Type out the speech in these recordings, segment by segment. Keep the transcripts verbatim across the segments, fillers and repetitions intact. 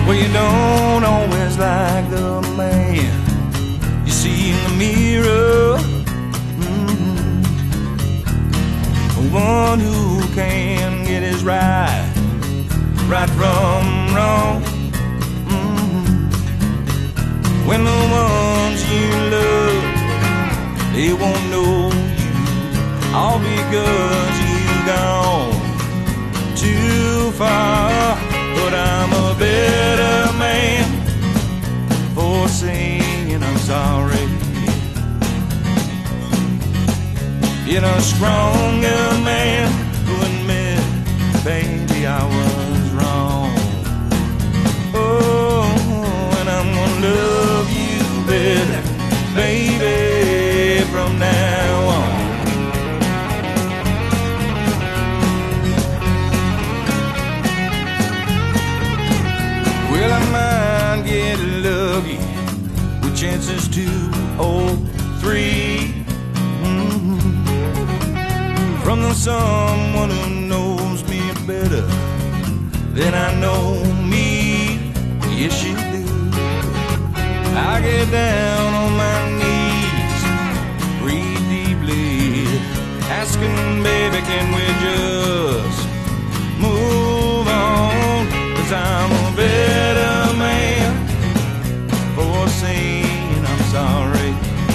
Well, you don't always like the man you see in the mirror. Mm-hmm. One who can get his right, right from wrong. Mm-hmm. When the ones you love, they won't know you, all because you've gone too far. But I'm a better man for saying I'm sorry. You're a stronger man who admit, baby, I was wrong. Oh, and I'm gonna love you better, baby, from now on. Well, I might get lucky with chances two or three. Mm-hmm. From the someone who knows me better than I know me. Yes, you do. I get down on my knees, breathe deeply, asking, baby, can we just move on? 'Cause I'm a better man for saying I'm sorry.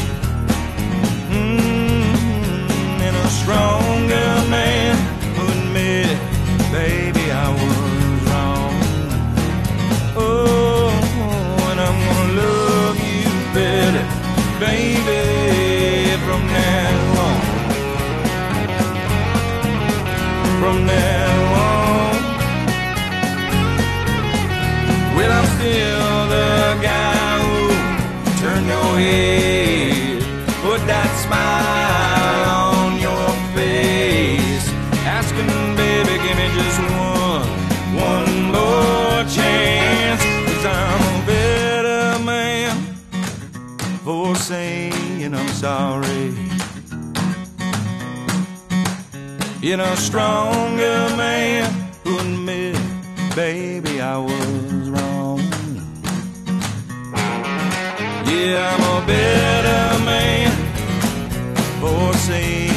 Mm-hmm. And a stronger man who admit, baby, I was wrong. Oh, and I'm gonna love you better, baby, from now on. From now on. Well, I'm still the guy who turned your head, put that smile on your face, asking, baby, give me just one, one more chance. 'Cause I'm a better man for saying I'm sorry. You're a stronger man who admit, baby, I was wrong. Yeah, I'm a better man for saying